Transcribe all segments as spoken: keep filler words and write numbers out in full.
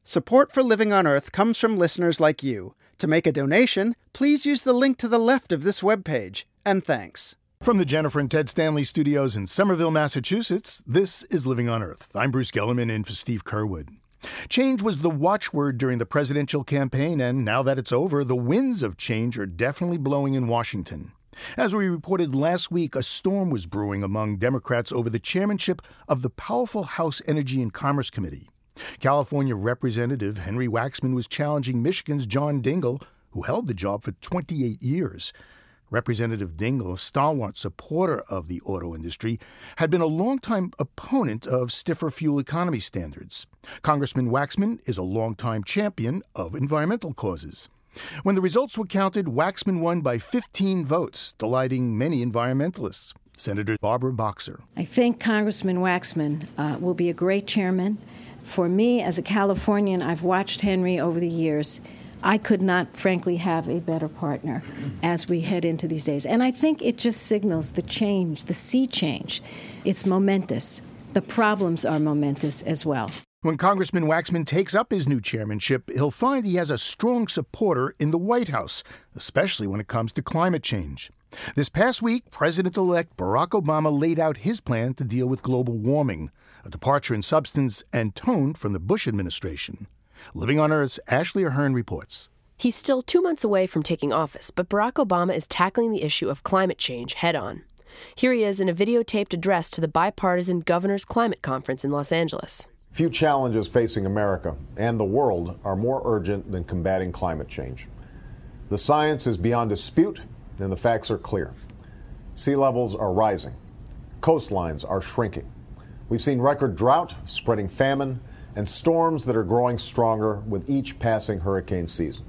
Support for Living on Earth comes from listeners like you. To make a donation, please use the link to the left of this webpage. And thanks. From the Jennifer and Ted Stanley studios in Somerville, Massachusetts, this is Living on Earth. I'm Bruce Gellerman in for Steve Curwood. Change was the watchword during the presidential campaign, and now that it's over, the winds of change are definitely blowing in Washington. As we reported last week, a storm was brewing among Democrats over the chairmanship of the powerful House Energy and Commerce Committee. California Representative Henry Waxman was challenging Michigan's John Dingell, who held the job for twenty-eight years. Representative Dingell, a stalwart supporter of the auto industry, had been a longtime opponent of stiffer fuel economy standards. Congressman Waxman is a longtime champion of environmental causes. When the results were counted, Waxman won by fifteen votes, delighting many environmentalists. Senator Barbara Boxer. I think Congressman Waxman uh, will be a great chairman. For me, as a Californian, I've watched Henry over the years. I could not, frankly, have a better partner as we head into these days. And I think it just signals the change, the sea change. It's momentous. The problems are momentous as well. When Congressman Waxman takes up his new chairmanship, he'll find he has a strong supporter in the White House, especially when it comes to climate change. This past week, President-elect Barack Obama laid out his plan to deal with global warming, a departure in substance and tone from the Bush administration. Living on Earth's Ashley Ahern reports. He's still two months away from taking office, but Barack Obama is tackling the issue of climate change head-on. Here he is in a videotaped address to the bipartisan Governors Climate Conference in Los Angeles. Few challenges facing America and the world are more urgent than combating climate change. The science is beyond dispute, and the facts are clear. Sea levels are rising. Coastlines are shrinking. We've seen record drought, spreading famine, and storms that are growing stronger with each passing hurricane season.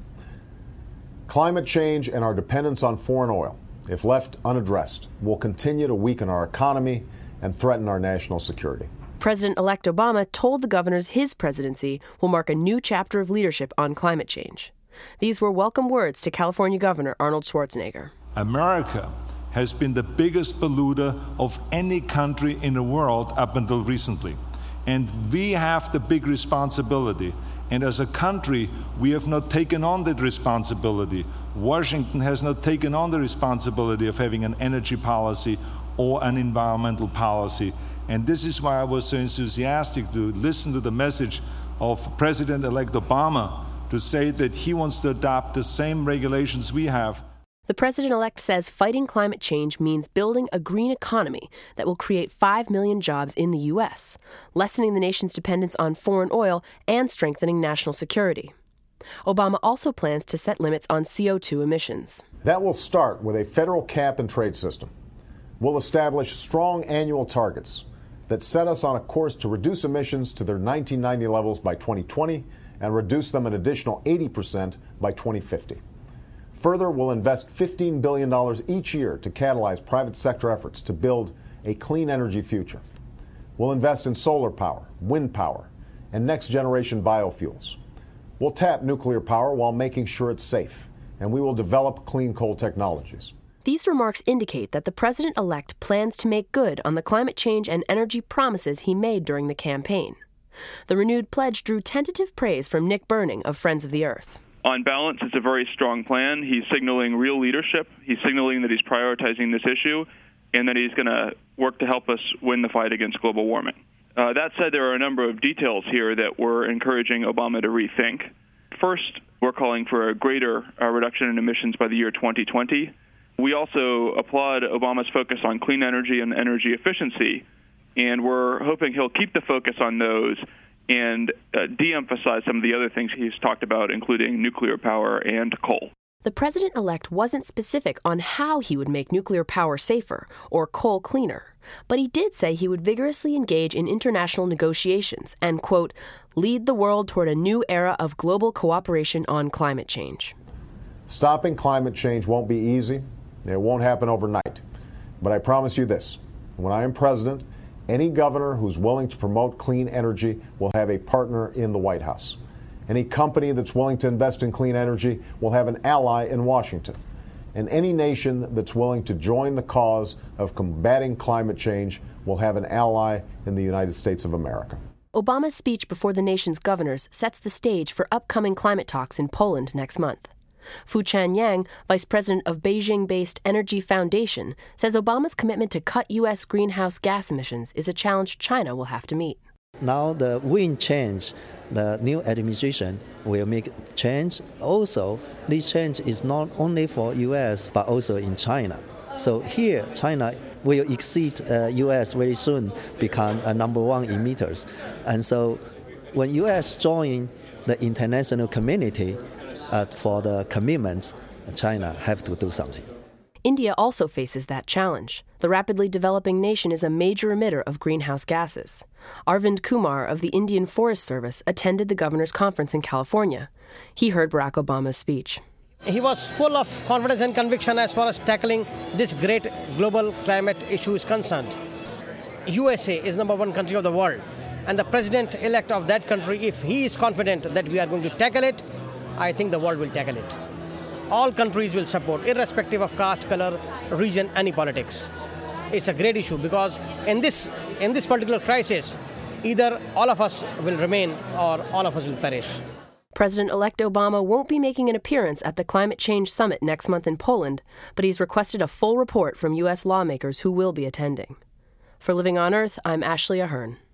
Climate change and our dependence on foreign oil, if left unaddressed, will continue to weaken our economy and threaten our national security. President-elect Obama told the governors his presidency will mark a new chapter of leadership on climate change. These were welcome words to California Governor Arnold Schwarzenegger. America has been the biggest polluter of any country in the world up until recently. And we have the big responsibility. And as a country, we have not taken on that responsibility. Washington has not taken on the responsibility of having an energy policy or an environmental policy. And this is why I was so enthusiastic to listen to the message of President-elect Obama to say that he wants to adopt the same regulations we have. The president-elect says fighting climate change means building a green economy that will create five million jobs in the U S, lessening the nation's dependence on foreign oil and strengthening national security. Obama also plans to set limits on C O two emissions. That will start with a federal cap and trade system. We'll establish strong annual targets that set us on a course to reduce emissions to their nineteen ninety levels by twenty twenty and reduce them an additional eighty percent by twenty fifty. Further, we'll invest fifteen billion dollars each year to catalyze private sector efforts to build a clean energy future. We'll invest in solar power, wind power, and next-generation biofuels. We'll tap nuclear power while making sure it's safe, and we will develop clean coal technologies. These remarks indicate that the president-elect plans to make good on the climate change and energy promises he made during the campaign. The renewed pledge drew tentative praise from Nick Burning of Friends of the Earth. On balance, it's a very strong plan. He's signaling real leadership. He's signaling that he's prioritizing this issue and that he's going to work to help us win the fight against global warming. Uh, that said, there are a number of details here that we're encouraging Obama to rethink. First, we're calling for a greater uh, reduction in emissions by the year twenty twenty. We also applaud Obama's focus on clean energy and energy efficiency, and we're hoping he'll keep the focus on those and uh, de-emphasize some of the other things he's talked about, including nuclear power and coal. The president-elect wasn't specific on how he would make nuclear power safer or coal cleaner, but he did say he would vigorously engage in international negotiations and, quote, lead the world toward a new era of global cooperation on climate change. Stopping climate change won't be easy. It won't happen overnight. But I promise you this, when I am president, any governor who's willing to promote clean energy will have a partner in the White House. Any company that's willing to invest in clean energy will have an ally in Washington. And any nation that's willing to join the cause of combating climate change will have an ally in the United States of America. Obama's speech before the nation's governors sets the stage for upcoming climate talks in Poland next month. Fuchan Yang, vice president of Beijing-based Energy Foundation, says Obama's commitment to cut U S greenhouse gas emissions is a challenge China will have to meet. Now the wind change, the new administration will make change. Also, this change is not only for U S but also in China. So here, China will exceed uh, U S very soon, become a number one emitters. And so when U S join the international community uh, for the commitments, China have to do something. India also faces that challenge. The rapidly developing nation is a major emitter of greenhouse gases. Arvind Kumar of the Indian Forest Service attended the governor's conference in California. He heard Barack Obama's speech. He was full of confidence and conviction as far as tackling this great global climate issue is concerned. U S A is number one country of the world, and the president-elect of that country, if he is confident that we are going to tackle it, I think the world will tackle it. All countries will support, irrespective of caste, color, region, any politics. It's a great issue because in this, in this particular crisis, either all of us will remain or all of us will perish. President-elect Obama won't be making an appearance at the Climate Change Summit next month in Poland, but he's requested a full report from U S lawmakers who will be attending. For Living on Earth, I'm Ashley Ahern.